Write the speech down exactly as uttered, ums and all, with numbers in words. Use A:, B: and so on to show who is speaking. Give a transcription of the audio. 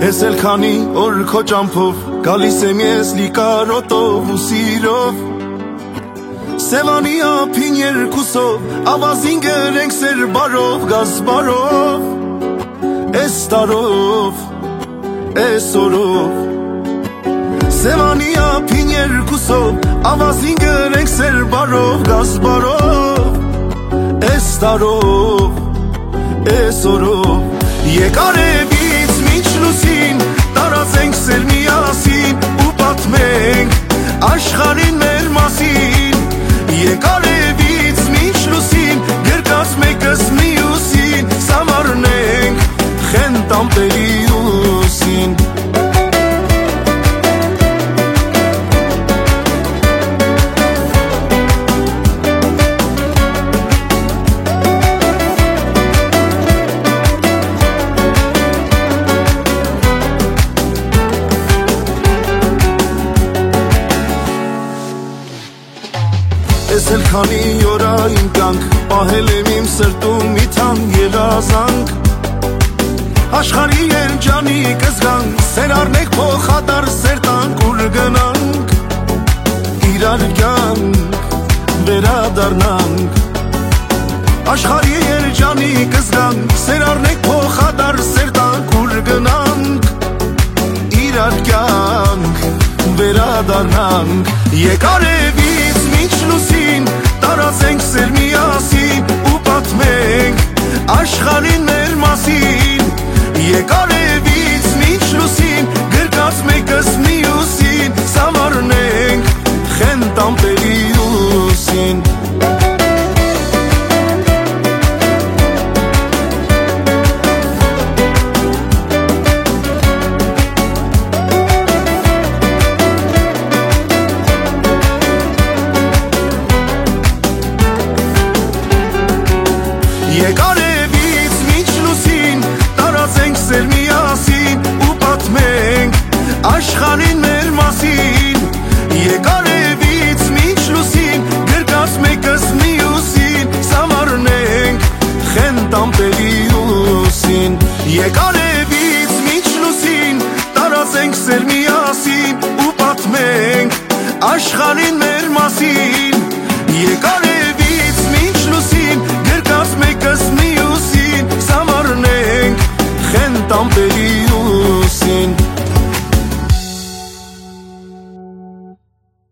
A: Ես էլ քանի օր քո ճամփով գալիս եմ ես լիկարոտով ու սիրով Սևանի ափին երկուսով ավազին գրենք սեր բարով գազ բարով Էս տարով, էս օրով Սևանի ափին երկուսով ավազին գրենք սեր բարով գազ բարով Էս տարով, էս օրով Եկ արևից մինչ լուսին տարածենք սեր միասին ու պատմենք աշխարհին մեր մասին Եկ արևից մինչ լուսին գրկած մեկս մյուսին սավառնենք խենթ ամպերի ուսին Ես էլ քանի օրա իմ կյանք պահել եմ իմ սրտում մի թան երազանք Աշխարհի երջանի կզգանք սեր առնենք փոխադարձ սեր տանք ուր գնանք Իրար կյանք վերադառնանք Աշխարհի երջանի կզգանք սեր առնենք փոխադարձ սեր տանք ուր գնանք Իրար կյանք վերադառնանք Եկ արևից մինչ լուսին տարածենք սեր միասին ու պատմենք աշխարհին մեր մասին Եկ արևից մինչ լուսին գրկած մեկս մյուսին սավառնենք խենթ ամպերի ուսին Եկ արևից մինչ լուսին տարածենք սեր միասին ու պատմենք աշխարհին մեր մասին Եկ արևից մինչ լուսին գրկած մեկս մյուսին սավառնենք խենթ ամպերի ուսին Եկ արևից մինչ լուսին տարածենք սեր միասին ու պատմենք աշխարհին մեր մասին Եկ